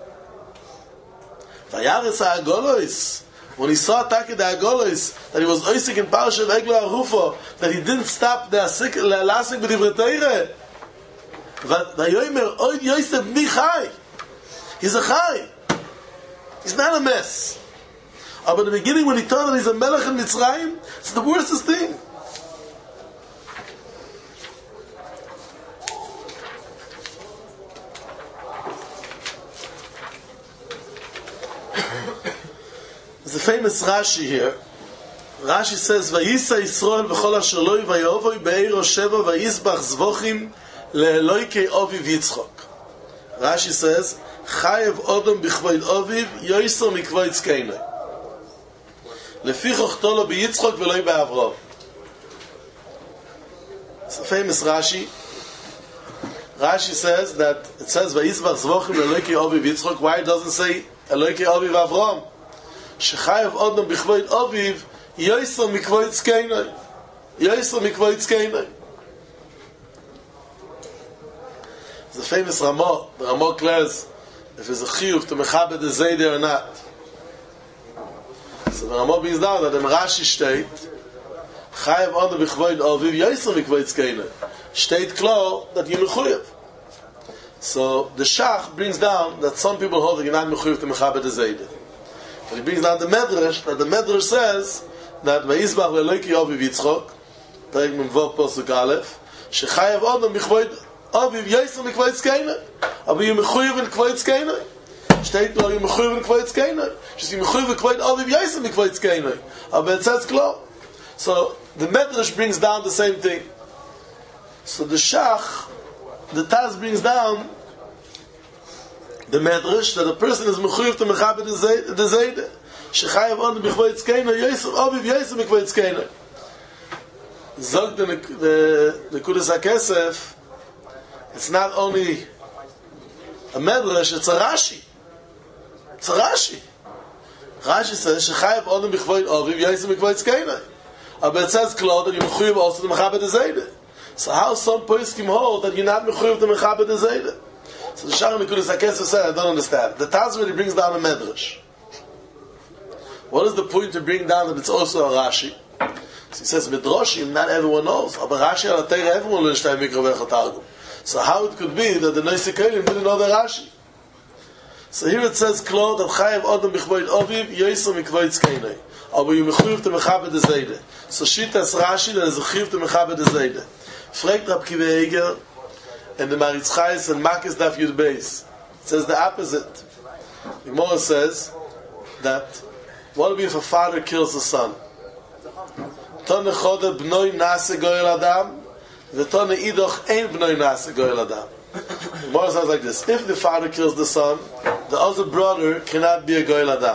Vayaretz HaAgolois. When he saw Taki the Agolois, that he was oisik in Parashat Eglo Arufo, that he didn't stop the lasik b'divrei Torah. Vayomer Oid Yosef Bni Chai. He's a Chai. He's not a mess. But in the beginning, when he thought that he's a Melech in Mitzrayim, it's the worstest thing. There's a famous Rashi here. Rashi says, Vayisa Yisroel v'chol asher lo vayovoi be'eiro sheva vayizbach zvochim le'eloikei oviv Yitzchok. Rashi says, Chayev odom b'chvoid oviv yoiso mikvoid zkeinoi. Lefi chochtolo b'Yitzchok v'loi b'Avrom. It's a famous Rashi. Rashi says that it says, Vayizbach zvochim le'eloikei oviv Yitzchok. Why it doesn't say Eloikei oviv Avrom? שחייב אדם בכבוד אביו יויסר מכבוד זקנוי יויסר מכבוד זקנוי. The famous Ramah, the Ramah declares if it's a chiyuv to mechabed the Zayde or not. So the Ramah brings down that in Rashi state chayv adam b'chvoid aviv yoiser mikvoid zkeina. State klar that you mechuyev. So the Shach brings down that some people hold that you're not mechuyev to mechabed the Zayde. But he brings down the Medrash, that the Medrash says that vayizbach le'eloikei aviv Yitzchok, Perek Memvov Posuk Aleph, shechayev adam b'chvoid aviv yoiser mikvoid zkeina. Aber you mechuyev in kvoid zkeina. Steht nur, you mechuyev in kvoid zkeina. Just you mechuyev in kvoid aviv yoiser mikvoid zkeina. Aber it says klar. So the Medrash brings down the same thing. So the Shach, the Taz brings down the Medrash that a person is mechuyev to mechabed the Zayde. Shechayev adam b'chvoid zkeina yoiser aviv yoiser mikvoid zkeina. Zog the Nekudas HaKesef, it's not only a Medrash, it's a Rashi. It's a Rashi. Rashi says, shechayev adam b'chvoid aviv yoiser mikvoid zkeina. But it says klar that you're mechuyev also to mechabed the Zayde. So how some poskim hold that you're not mechuyev to mechabed the Zayde? So the Shach Nekudas HaKesef said, I don't understand. The Taz really brings down a Medrash. What is the point to bring down that it's also a Rashi? So he says, Midrashim, not everyone knows. But Rashi al Teira, everyone learns Shtei Mikra V'Echad Targum. So how it could be that the Noisei Kolim didn't know the Rashi? So here it says, Klo, that Chayev Adam B'chvoid Aviv, Yoiser Mikvoid Zkeinei. Aber you mechuyev to mechabed the Zayde. So Shitas Rashi, that is a chiv to mechabed the Zayde. Fregt Rab Kiva Eger, and the Maritz Chayes and Makis Daf Yud Beis. It says the opposite. The Gemara says that what would be if a father kills a son? Ton echode b'noi nase goyel adam, v'ton eidoch ein b'noi nase goyel adam. The Gemara says like this: if the father kills the son, the other brother cannot be a goyel adam.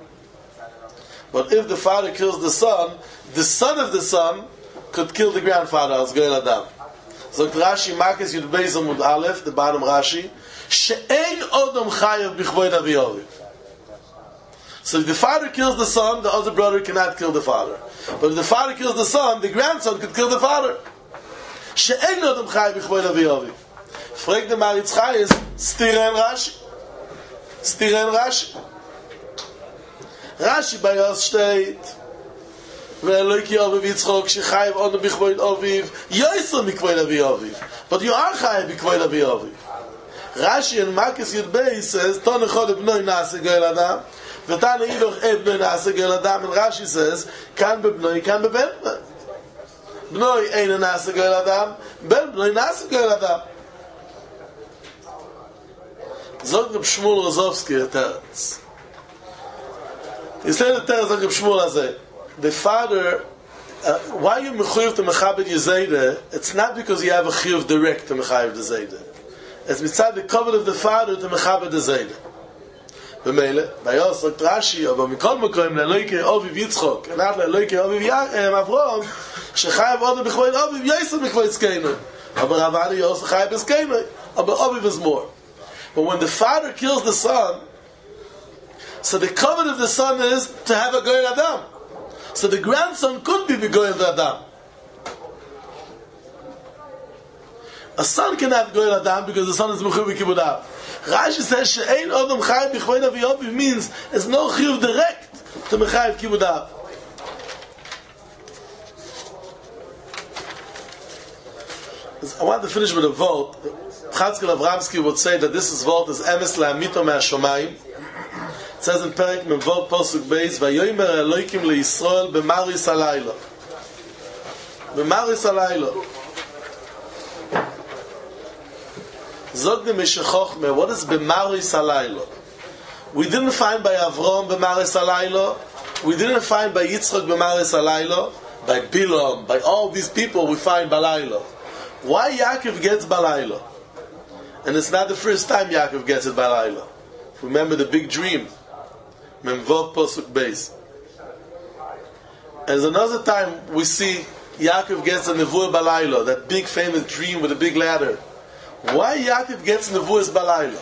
But if the father kills the son of the son could kill the grandfather as goyel adam. So Rashi Makis Yud Beis Amud Aleph, the bottom Rashi, she'ein odom chayav b'chvoid aviyaviv. So if the father kills the son, the other brother cannot kill the father. But if the father kills the son, the grandson could kill the father. She'ein odom chayav b'chvoid aviyaviv. Frag the Maritz Chayes, Stiren Rashi. Stiren Rashi. Rashi by us state, Ve'eloikei aviv Yitzchok, shechayev adam b'chvoid aviv, yoiser mikvoid aviyaviv. But you are chayev b'chvoid aviyaviv. Rashi and Makis Yud Beis says, Ton echad b'noi nase goyel adam, v'tan eidoch b'noi nase goyel adam, and Rashi says, kan b'bnoi, kan b'ben b'noi. B'noi ein nase goyel adam, ben b'noi nase goyel adam. Zog Reb Shmuel Rozovsky a teretz. He said the teretz of Reb Shmuel Hazeh. The father, why you mechuyev to mechabed Zayde? It's not because you have a chiyuv direct to mechabed the Zayde. It's beside the covenant of the father to mechabed the Zayde. B'meile, Vayos, sagt Rashi, aber mikol mokoim le'loike Oviv Yitzchok, not le'loike Oviv Avrom, shechayav Oviv b'chvoid Oviv Yosef b'chvoid Zkeinu. Aber Ravani Yosef chayav b'Zkeinu, but Oviv is more. But when the father kills the son, so the covenant of the son is to have a Goyel Adam. So the grandson could be the Goyel Adam. A son can have Goyel Adam because the son is Mechuv Kibud Av. Rashi says she'ein Odom Chayav b'chvoid Avi Oviv means there's no Chiyuv direct to Mechayev Kibud Av. I want to finish with a vote. Chatzkel Avramsky would say that this is vote is emes la'amito me'ashomayim. It says in Perek Memvot Posuk Beis, Vayomer Elokim leYisrael b'maris halayla. B'maris halayla. Zog the Mishechochme, what is b'maris halayla? We didn't find by Avram b'maris halayla. We didn't find by Yitzchak b'maris halayla. By Bilam, by all these people we find balayla. Why Yaakov gets balayla? And it's not the first time Yaakov gets it balayla. Remember the big dream. Memvov Posuk Beis. And there's another time we see Yaakov gets a Nevuah balayla, that big famous dream with a big ladder. Why Yaakov gets Nevuah's balayla?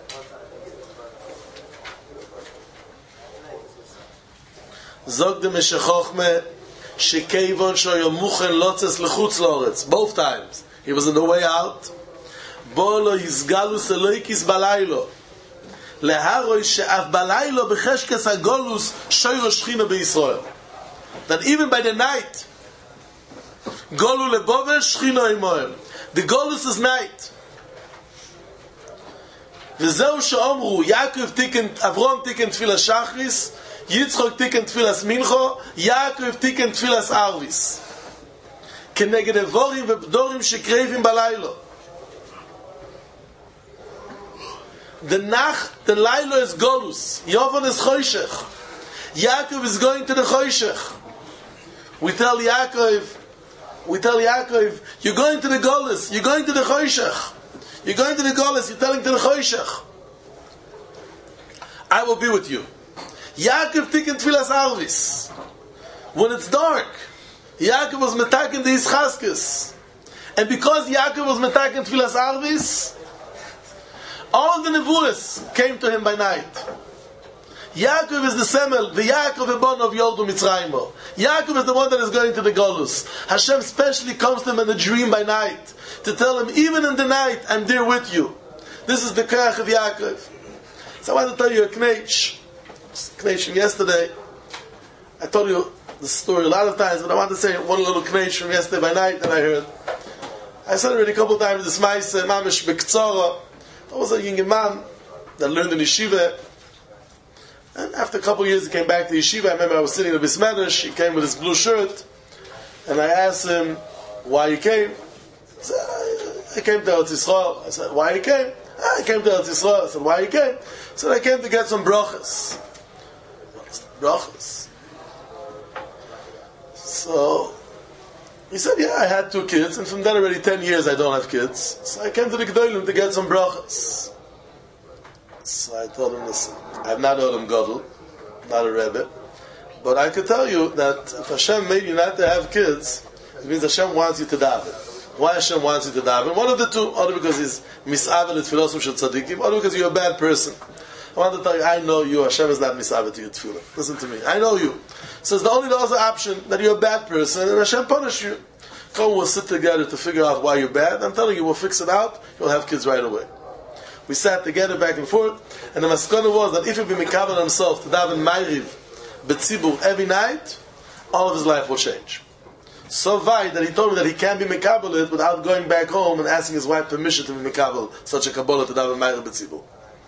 Zog de Meshechochme Shekevon Shoyo Muchen Lotzes Lechutz Loretz. Both times. He was on the way out. Bolo Yizgalus Eloikis balaylo. Leharoy she'af balaylo b'cheshkes hagolus shoyro shchina b'Yisrael. That even by the night, Golu lebovel shchina imoel. The golus is night. V'zeu she'omru Yaakov tikkun, Avrom tikkun tfilas shachris, Yitzchok tikkun tfilas mincho, Yaakov tikkun tfilas arvis. Keneged evorim v'bdorim shekrevim balaylo. The the Lailo is Golus. Yovan is Choshech. Yaakov is going to the Choshech. We tell Yaakov, you're going to the Golus. You're going to the Choshech. You're going to the Golus. You're telling to the Choshech. I will be with you. Yaakov tikkun tfilas arvis. When it's dark, Yaakov was metaken the Yischaskes. And because Yaakov was metaken tfilas arvis, all the nevuahs came to him by night. Yaakov is the semel, the Yaakov ebon of Yoldu Mitzrayimo. Yaakov is the one that is going to the Golus. Hashem specially comes to him in a dream by night to tell him, even in the night, I'm there with you. This is the Kerach of Yaakov. So I want to tell you a knetch from yesterday. I told you the story a lot of times, but I want to say one little knetch from yesterday by night that I heard. I said it already a couple of times, this Maise, Mamish B'Ktzara. I was a young man that learned in yeshiva, and after a couple of years he came back to yeshiva. I remember I was sitting in the Bismedrash. He came with his blue shirt, and I asked him why he came. He said, I came to Eretz Yisrael. I said, why he came? I came to Eretz Yisrael. I said, why he came? He said, I came to get some brachas. Brachas. So he said, yeah, I had 2 kids, and from then already 10 years I don't have kids. So I came to the Gdolim to get some brachas. So I told him, listen, I'm not Olam Gadol, not a Rebbe, but I could tell you that if Hashem made you not to have kids, it means Hashem wants you to daven. Why Hashem wants you to daven? One of the two, either because he's misavel at tefillah shel tzaddikim, or because you're a bad person. I want to tell you, I know you. Hashem is not misavel to your tefillah. Listen to me. I know you. So it's the only other option that you're a bad person and Hashem punish you. Come, we'll sit together to figure out why you're bad. I'm telling you, we'll fix it out. You'll have kids right away. We sat together back and forth, and the maskana was that if he be mekabel himself to daven Ma'ariv b'tzibur every night, all of his life will change. So wide that he told me that he can't be mekabel it without going back home and asking his wife permission to be mekabel such a kabbalah to daven Ma'ariv b'tzibur.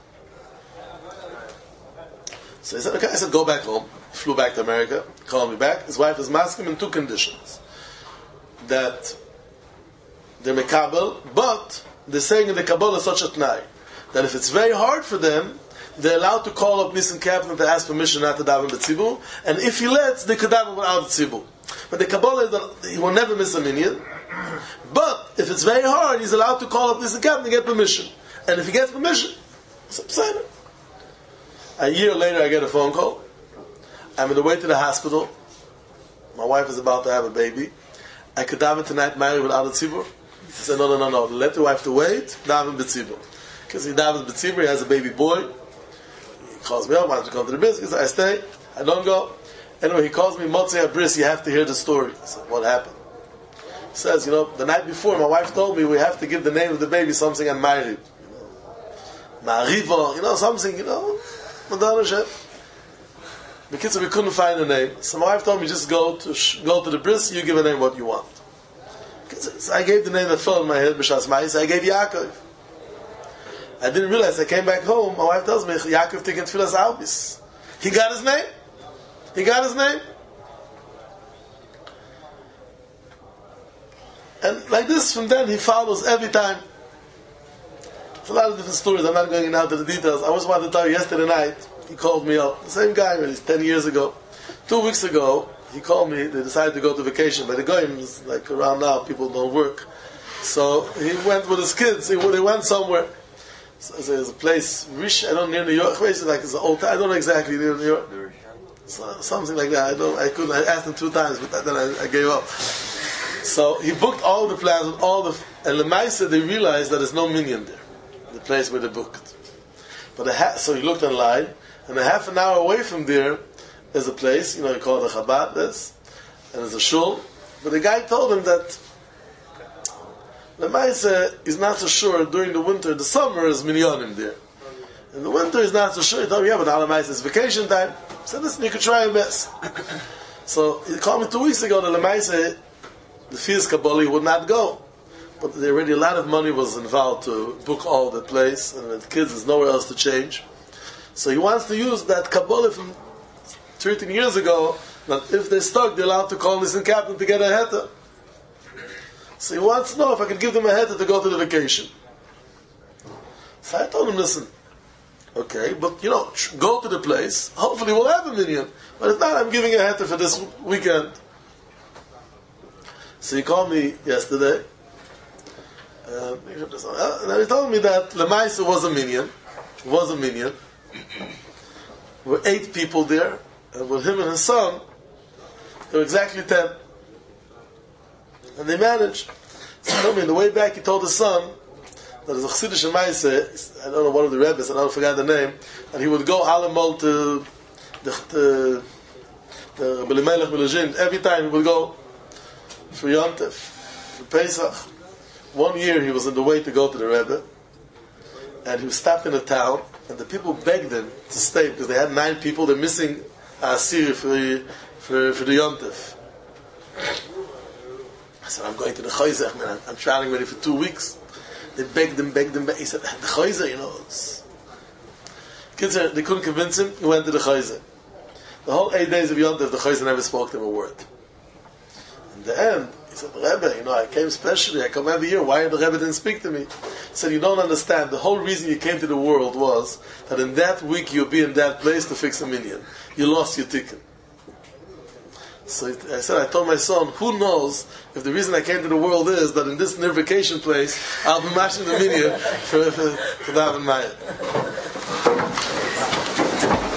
So he said, okay. I said, go back home. He flew back to America, called me back. His wife is masking him in 2 conditions. That they're mekabel, but they're saying in the Kabbalah such a t'nai, that if it's very hard for them, they're allowed to call up Nissen Kaplan to ask permission not to daven b'tzibur, and if he lets, they could daven without tzibur. But the Kabbalah is that he will never miss a minyan, but if it's very hard, he's allowed to call up Nissen Kaplan to get permission. And if he gets permission, it's upside. A year later, I get a phone call. I'm on the way to the hospital. My wife is about to have a baby. I could daven tonight, marry without a tzibur. He said, no. Let the wife to wait, daven b'tzibur. Because he davens b'tzibur, he has a baby boy. He calls me up, wants to come to the bris. He said, I stay, I don't go. Anyway, he calls me, Motzei HaBris, you have to hear the story. I said, what happened? He says, the night before, my wife told me we have to give the name of the baby something on Ma'ariv. Ma'ariva, something, Madonna Hashem. The kids, we couldn't find a name. So my wife told me, just go to the bris, you give a name what you want. So I gave the name that fell in my head, B'Shas Ma'is, I gave Yaakov. I didn't realize, I came back home, my wife tells me, Yaakov taking Tfilas Albis. He got his name. And like this, from then, he follows every time. It's a lot of different stories, I'm not going into the details. I just wanted to tell you, yesterday night, he called me up. The same guy, really, 10 years ago. 2 weeks ago, he called me. They decided to go to vacation. But the goyim is like around now, people don't work. So he went with his kids. They went somewhere. So there's a place, I don't know, near New York. It's like it's an old. I don't know exactly near New York. So, something like that. I asked him 2 times, but then I gave up. So he booked all the plans with all the. And Lemaisa, they realized that there's no minyan there, the place where they booked. But so he looked online. And a half an hour away from there, there's a place, you call it a Chabad, and there's a shul. But the guy told him that the Maisa is not so sure during the winter. The summer is minyanim there. In the winter, he's not so sure. He told me, but all the Maisa is vacation time. I said, listen, you could try your best. So he called me 2 weeks ago that the Maisa, the Fiz Kabbalah would not go. But already a lot of money was involved to book all the place, and the kids, there's nowhere else to change. So he wants to use that Kabbalah from 13 years ago, that if they're stuck, they're allowed to call this in captain to get a heta. So he wants to know if I can give them a heta to go to the vacation. So I told him, listen, okay, but go to the place, hopefully we'll have a minyan. But if not, I'm giving a heta for this weekend. So he called me yesterday, and he told me that Lemaisa was a minyan. There were 8 people there, and with him and his son, there were exactly 10. And they managed. So he told me, on the way back, he told his son that there's a Chassidish Maaseh, I don't know, one of the Rebbes, I don't forget the name, and he would go Alamol to the Beli Melech Melejin. Every time he would go for Yontef, for Pesach. 1 year he was on the way to go to the Rebbe, and he was stopped in a town, and the people begged him to stay because they had 9 people. They're missing a Asir for the Yontef. I said, I'm going to the Chayzeh, man. I'm traveling ready for 2 weeks. They begged him. He said, the Chayzeh, Kids, they couldn't convince him. He went to the Chayzeh. The whole 8 days of Yontef, the Chayzeh never spoke to him a word. In the end, he said, Rebbe, I came specially. I come every year. Why the Rebbe didn't speak to me? He said, you don't understand. The whole reason you came to the world was that in that week you'll be in that place to fix a minyan. You lost your ticket. So I said, I told my son, who knows if the reason I came to the world is that in this near vacation place, I'll be mashing the minyan for Daven Maya.